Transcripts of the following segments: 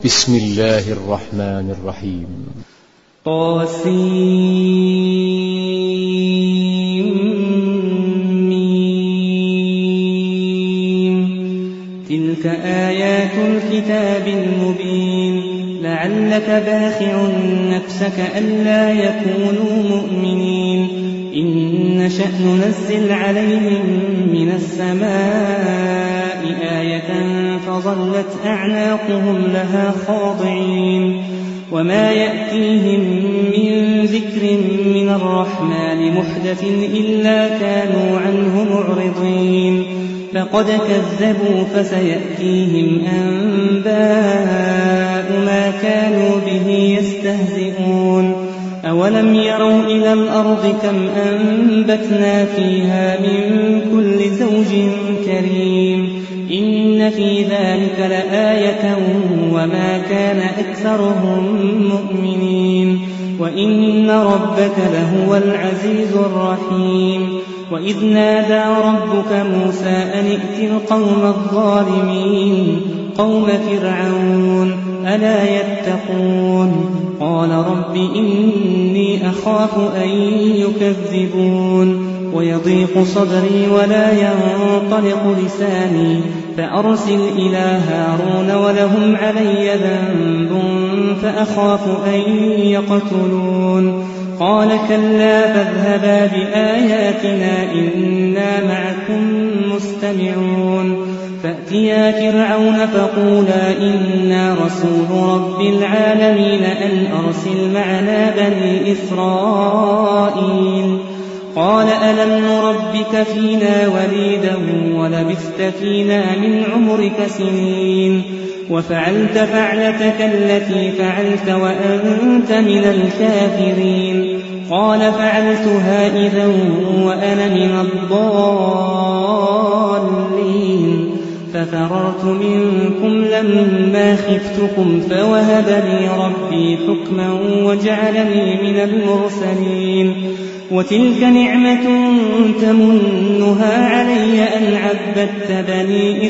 بسم الله الرحمن الرحيم. تلك آيات الكتاب المبين لعلك باخع نفسك ألا يكونوا مؤمنين إن نشأ ننزل عليهم من السماء آية فظلت أعناقهم لها خاضعين وما يأتيهم من ذكر من الرحمن محدث إلا كانوا عنه معرضين فقد كذبوا فسيأتيهم أنباء ما كانوا به يستهزئون أولم يروا إلى الأرض كم أنبتنا فيها من كل زوج كريم إن في ذلك لآية وما كان أكثرهم مؤمنين وإن ربك لهو العزيز الرحيم وإذ نادى ربك موسى أن ائت القوم الظالمين قوم فرعون ألا يتقون قال رب إني أخاف أن يكذبون ويضيق صدري ولا ينطلق لساني فأرسل إلى هارون ولهم علي ذنب فأخاف أن يقتلون قال كلا فاذهبا بآياتنا إنا معكم مستمعون فأتيا فرعون فقولا إنا رسول رب العالمين أن أرسل معنا بني إسرائيل قال ألم نربك فينا وليدا ولبثت فينا من عمرك سنين وفعلت فعلتك التي فعلت وأنت من الكافرين قال فعلتها إذا وأنا من الضالين ففررت منكم لما خفتكم فوهب لي ربي حكما وجعلني من المرسلين وتلك نعمة تمنها علي أن عبدت بني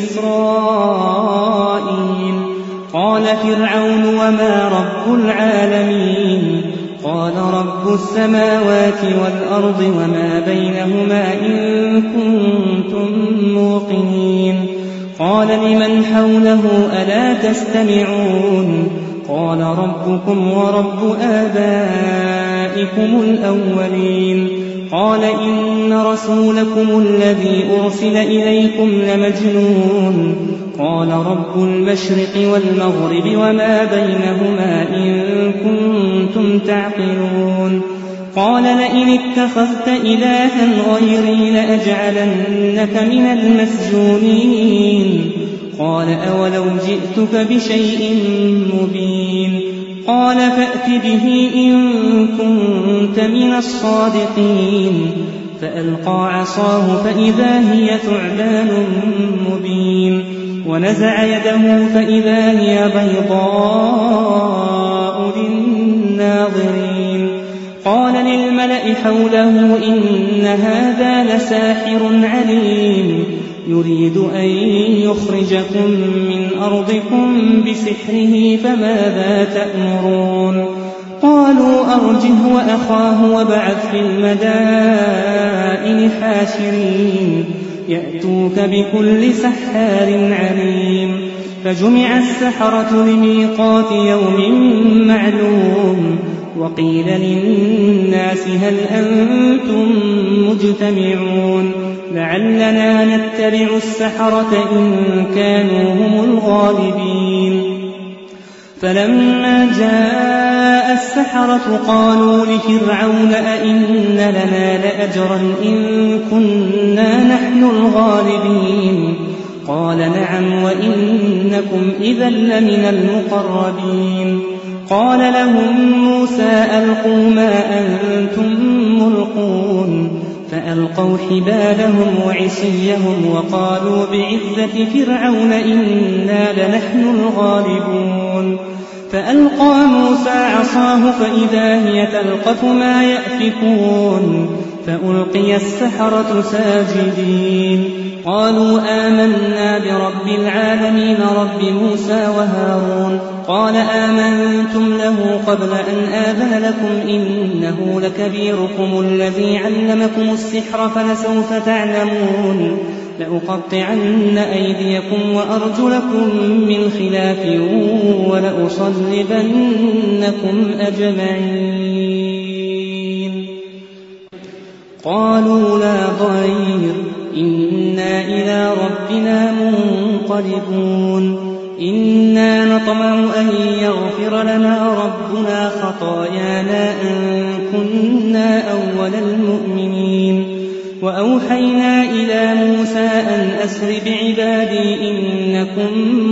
إسرائيل قال فرعون وما رب العالمين قال رب السماوات والأرض وما بينهما إن كنتم موقنين قال لمن حوله ألا تستمعون قال ربكم ورب آبائكم الأولين قال إن رسولكم الذي أرسل إليكم لمجنون قال رب المشرق والمغرب وما بينهما إن كنتم تعقلون قال لئن اتخذت إلها غيري لأجعلنك من المسجونين قال أولو جئتك بشيء مبين قال فأت به إن كنت من الصادقين فألقى عصاه فإذا هي ثعبان مبين ونزع يده فإذا هي بيضاء للناظرين قال للملأ حوله إن هذا لساحر عليم يريد أن يخرجكم من أرضكم بسحره فماذا تأمرون قالوا أرجه وأخاه وابعث في المدائن حاشرين يأتوك بكل سحار عليم فجمع السحرة لميقات يوم معلوم وقيل للناس هل أنتم مجتمعون لعلنا نتبع السحرة إن كانوا هم الغالبين فلما جاء السحرة قالوا لفرعون أئن لنا لأجرا إن كنا نحن الغالبين قال نعم وإنكم إذا لمن المقربين قال لهم موسى ألقوا ما أنتم ملقون فألقوا حبالهم وعصيهم وقالوا بعزة فرعون إنا لنحن الغالبون فألقى موسى عصاه فإذا هي تلقف ما يأفكون فألقي السحرة ساجدين قالوا آمنا برب العالمين رب موسى وهارون قال آمنتم له قبل أن آذن لكم إنه لكبيركم الذي علمكم السحر فلسوف تعلمون لأقطعن أيديكم وأرجلكم من خلاف ولأصلبنكم أجمعين قالوا لا ضير إنا إلى ربنا منقلبون إنا نطمع أن يغفر لنا ربنا خطايانا أن كنا أول المؤمنين وأوحينا إلى موسى أن أسر بعبادي إنكم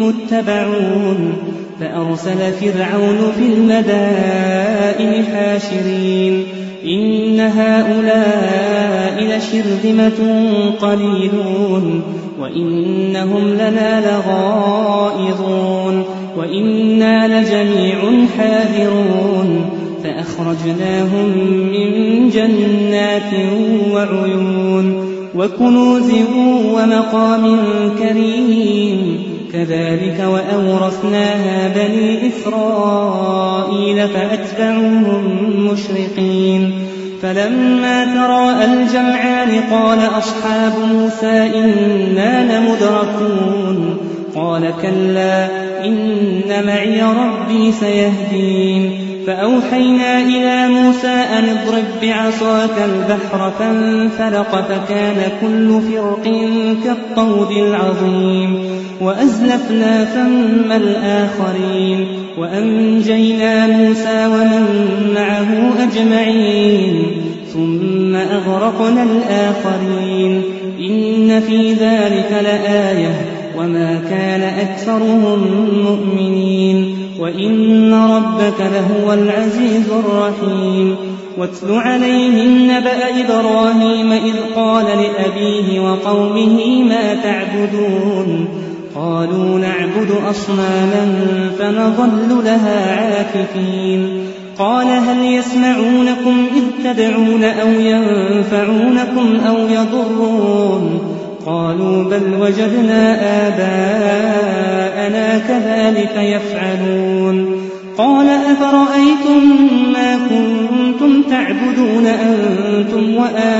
متبعون فأرسل فرعون في المدائن حاشرين إن هؤلاء لشرذمة قليلون وإنهم لنا لغائظون وإنا لجميع حاذرون فأخرجناهم من جنات وعيون وكنوز ومقام كريم كذلك وأورثناها بني إسرائيل فأتبعوهم مشرقين فلما تراءى الجمعان قال أصحاب موسى إنا لمدركون قال كلا إن معي ربي سيهدين فأوحينا إلى موسى أن اضرب بعصاك البحر فانفلق فكان كل فرق كالطود العظيم وأزلفنا ثم الآخرين وأنجينا موسى ومن معه أجمعين ثم أغرقنا الآخرين إن في ذلك لآية وما كان أكثرهم مؤمنين وإن ربك لهو العزيز الرحيم واتل عليهم نبأ إبراهيم إذ قال لأبيه وقومه ما تعبدون قالوا نعبد أصناما فنظل لها عاكفين قال هل يسمعونكم إذ تدعون أو ينفعونكم أو يضرون قالوا بل وجدنا آباءنا كذلك يفعلون قال أفرأيتم ما كنتم تعبدون أنتم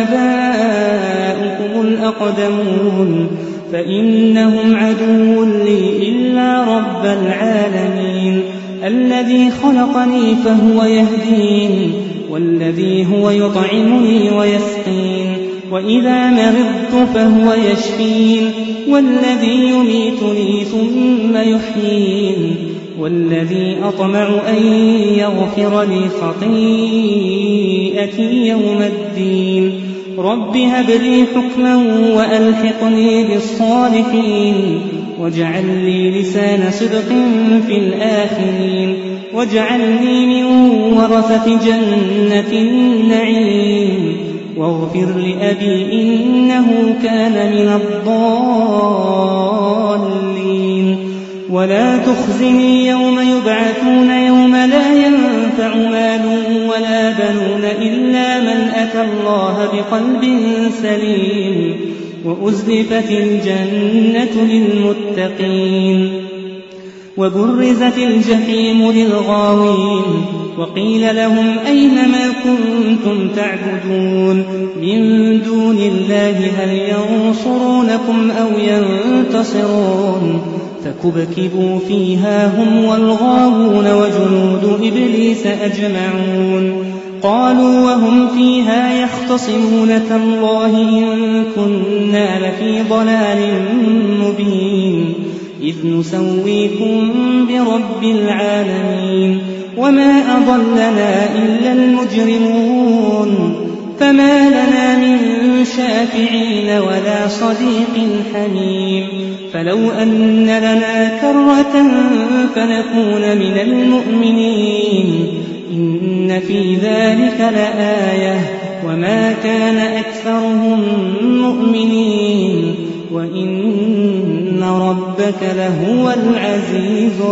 وآباؤكم الأقدمون فإنهم عدو لي إلا رب العالمين الذي خلقني فهو يهدين والذي هو يطعمني ويسقين وإذا مرضت فهو يشفين والذي يميتني ثم يحيين والذي أطمع أن يغفر لي خطيئتي يوم الدين رب هب لي حكما وألحقني بالصالحين واجعل لي لسان صدق في الآخرين واجعلني من ورثة جنة النعيم واغفر لأبي إنه كان من الضالين ولا تخزني يوم يبعثون يوم لا ينفع مال ولا بنون إلا من أتى الله بقلب سليم وأزلفت الجنة للمتقين وبرزت الجحيم للغاوين وقيل لهم أين ما كنتم تعبدون من دون الله هل ينصرونكم أو ينتصرون فكبكبوا فيها هم والغاوون وجنود إبليس أجمعون قالوا وهم فيها يختصمون تالله إن كنا لفي ضلال مبين إذ نسويكم برب العالمين وما أضلنا إلا المجرمون فما لنا من شافعين ولا صديق حميم فلو أن لنا كرة فنكون من المؤمنين إن في ذلك لآية وما كان أكثرهم مؤمنين وإن ربك لهو العزيز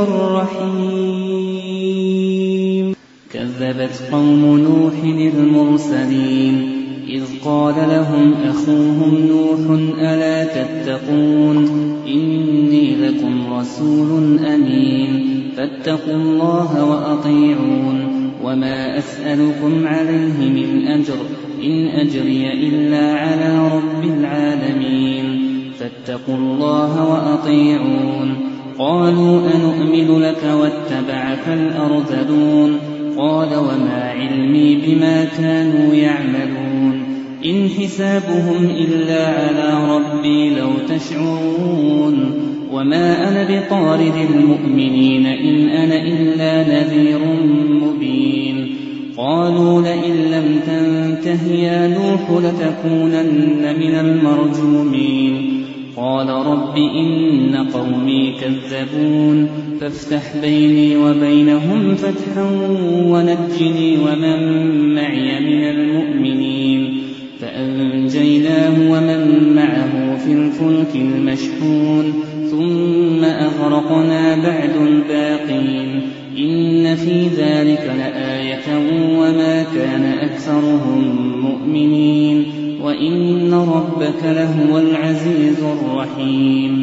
الرحيم كذبت قوم نوح المرسلين إذ قال لهم أخوهم نوح ألا تتقون إني لكم رسول أمين فاتقوا الله وأطيعون وما أسألكم عليه من أجر إن أجري إلا على رب العالمين فاتقوا الله وأطيعون قالوا أنؤمن لك واتبعك الأرذلون قال وما علمي بما كانوا يعملون إن حسابهم إلا على ربي لو تشعرون وما أنا بطارد المؤمنين إن أنا إلا نذير مبين قالوا لئن لم تنته يا نوح لتكونن من المرجومين قال رب إن قومي كذبون فافتح بيني وبينهم فتحا ونجني ومن معي من المؤمنين فأنجيناه ومن معه في الفلك المشحون ثم أغرقنا بعد الباقين إن في ذلك لآية وما كان أكثرهم مؤمنين وإن ربك لهو العزيز الرحيم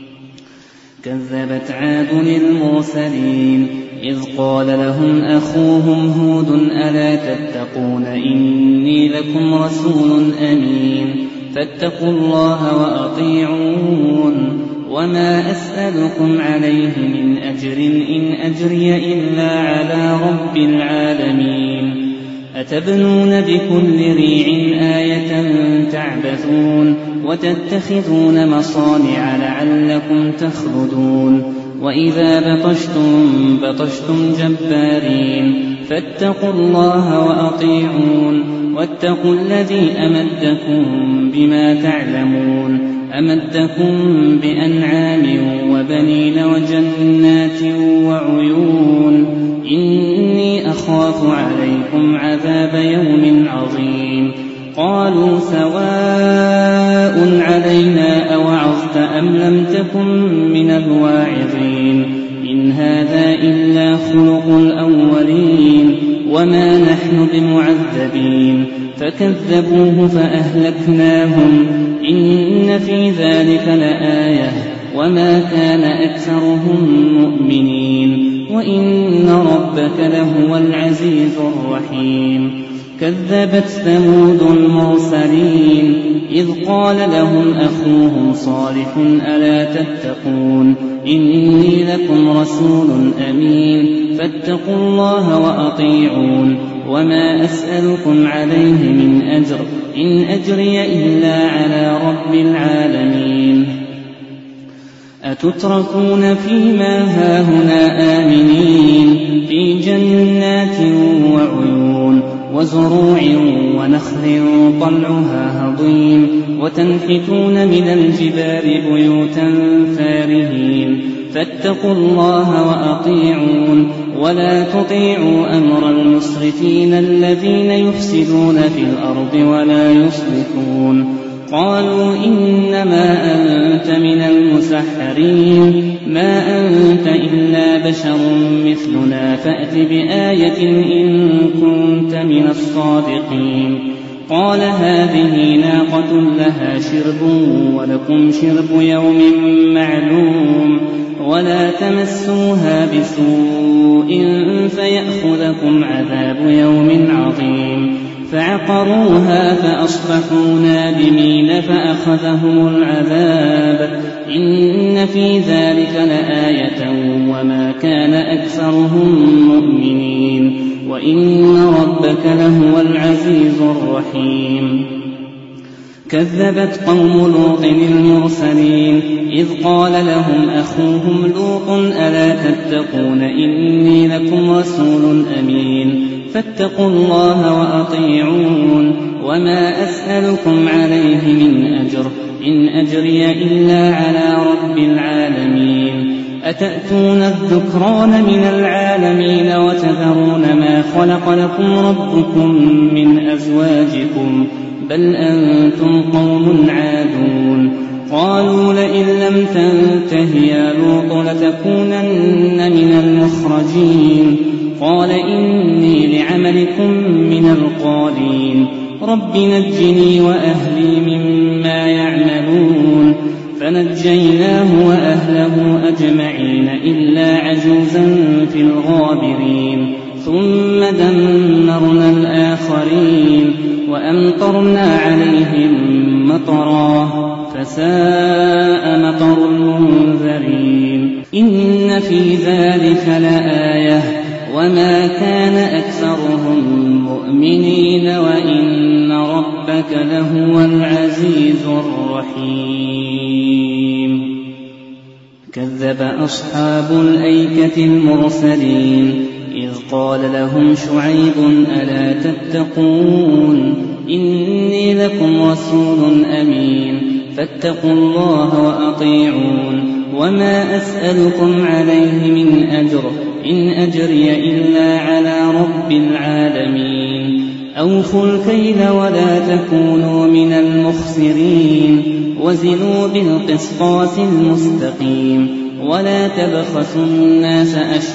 كذبت عاد المرسلين إذ قال لهم أخوهم هود ألا تتقون إني لكم رسول أمين فاتقوا الله وأطيعون وما أسألكم عليه من أجر إن أجري إلا على رب العالمين أتبنون بكل ريع آية تعبثون وتتخذون مصانع لعلكم تخلدون وإذا بطشتم جبارين فاتقوا الله وأطيعون واتقوا الذي أمدكم بما تعلمون أمدكم بأنعام وبنين وجنات وعيون إني أخاف عليكم عذاب يوم عظيم قالوا سواء علينا أوعظت أم لم تكن من الواعظين إن هذا إلا خلق الأولين وما نحن بمعذبين فكذبوه فأهلكناهم إن في ذلك لآية وما كان أكثرهم مؤمنين وإن ربك لهو العزيز الرحيم كذبت ثمود المرسلين إذ قال لهم أخوهم صالح ألا تتقون إني لكم رسول أمين فاتقوا الله وأطيعون وما أسألكم عليه من أجر إن أجري إلا على رب العالمين أتتركون فيما هاهنا آمنين في جنات وعيون وزروع ونخل طلعها هضيم وتنحتون من الجبال بيوتا فارهين فاتقوا الله وأطيعون ولا تطيعوا أمر المسرفين الذين يفسدون في الأرض ولا يصلحون قالوا إنما أنت من المسحرين ما أنت إلا بشر مثلنا فأت بآية إن كنت من الصادقين قال هذه ناقة لها شرب ولكم شرب يوم معلوم ولا تمسوها بسوء فيأخذكم عذاب يوم عظيم فعقروها فأصبحوا نادمين فأخذهم العذاب إن في ذلك لآية وما كان أكثرهم مؤمنين وإن ربك لهو العزيز الرحيم كذبت قوم لوط المرسلين إذ قال لهم أخوهم لوط ألا تتقون إني لكم رسول أمين فاتقوا الله وأطيعون وما أسألكم عليه من أجر إن أجري إلا على رب العالمين أتأتون الذكران من العالمين وتذرون ما خلق لكم ربكم من أزواجكم بل أنتم قوم عادون قالوا لئن لم تنته يا لوط لتكونن من المخرجين قال إني لعملكم من القالين رب نجني وأهلي مما يعملون فنجيناه وأهله أجمعين إلا عجوزا في الغابرين ثم دمرنا الآخرين وأمطرنا عليهم مطرا فساء مطر المنذرين إن في ذلك لآية وما كان أكثرهم مؤمنين وإن ربك لهو العزيز الرحيم كذب أصحاب الأيكة المرسلين إذ قال لهم شعيب ألا تتقون إني لكم رسول أمين فاتقوا الله وأطيعون وما أسألكم عليه من أجر إن أجري إلا على رب العالمين أوفوا الكيل ولا تكونوا من المخسرين وزنوا بالقسطاس المستقيم ولا تبخسوا الناس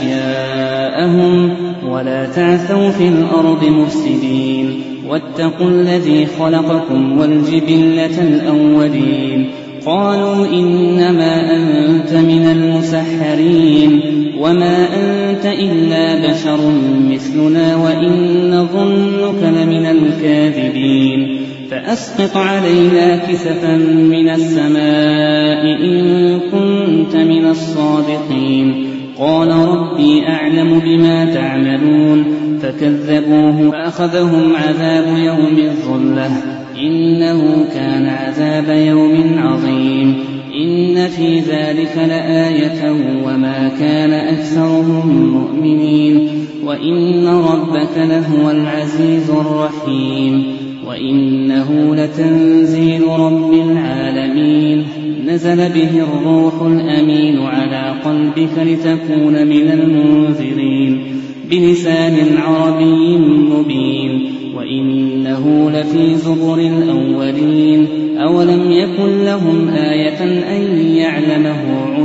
أشياءهم ولا تعثوا في الأرض مفسدين واتقوا الذي خلقكم والجبلة الأولين قالوا إنما أنت من المسحرين وما أنت إلا بشر مثلنا وإن نظنك لمن الكاذبين فأسقط علينا كسفا من السماء إن كنت من الصادقين قال ربي أعلم بما تعملون فكذبوه فأخذهم عذاب يوم الظلة إنه كان عذاب يوم عظيم إن في ذلك لآية وما كان أكثرهم مؤمنين وإن ربك لهو العزيز الرحيم وإنه لتنزيل رب العالمين نزل به الروح الأمين على قلبك لتكون من المنذرين بلسان عربي مبين وإنه لفي زبر الأولين أولم يكن لهم آية أن يعلمه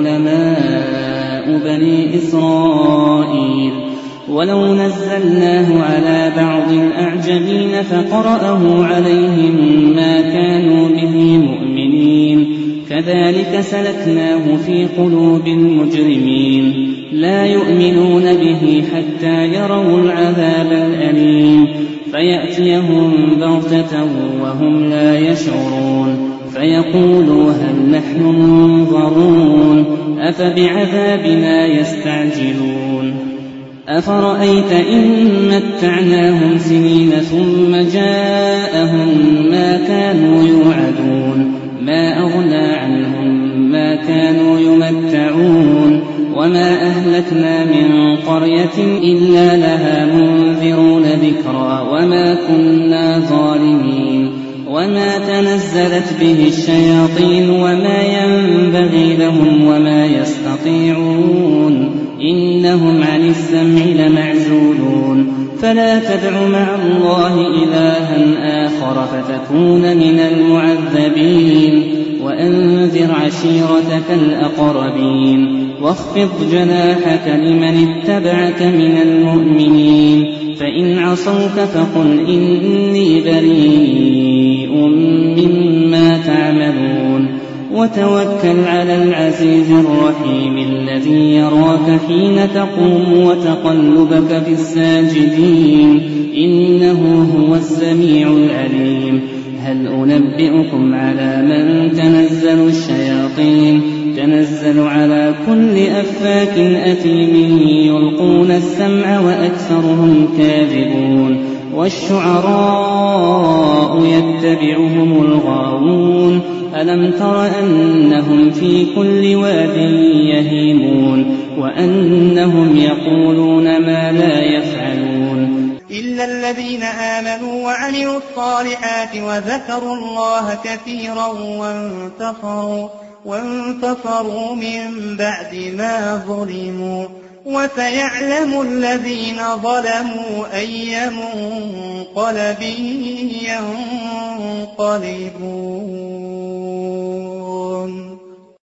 علماء بني إسرائيل ولو نزلناه على بعض الأعجمين فقرأه عليهم ما كانوا به مؤمنين كذلك سلكناه في قلوب المجرمين لا يؤمنون به حتى يروا العذاب الأليم فيأتيهم بغتة وهم لا يشعرون فيقولوا هل نحن منظرون أفبعذابنا يستعجلون أفرأيت إن متعناهم سنين ثم جاءهم ما كانوا يوعدون ما أغنى عنهم ما كانوا يمتعون وما أهلكنا من قرية إلا لها منذرون ذكرى وما كنا ظالمين وما تنزلت به الشياطين وما ينبغي لهم وما يستطيعون إنهم عن السمع لمعزولون فلا تدع مع الله إلها آخر فتكون من المعذبين وأنذر عشيرتك الأقربين واخفض جناحك لمن اتبعك من المؤمنين فإن عصوك فقل إني بريء مما تعملون وتوكل على العزيز الرحيم الذي يراك حين تقوم وتقلبك في الساجدين إنه هو السميع العليم هل أنبئكم على من تنزل الشياطين تنزل على كل أفاك أثيم يلقون السمع وأكثرهم كاذبون والشعراء يتبعهم الغاوون ألم تر أنهم في كل واد يهيمون وأنهم يقولون ما لا يفعلون إلا الذين آمنوا وعملوا الصالحات وذكروا الله كثيرا وانتصروا من بعد ما ظلموا وسيعلم الذين ظلموا أي منقلب ينقلبون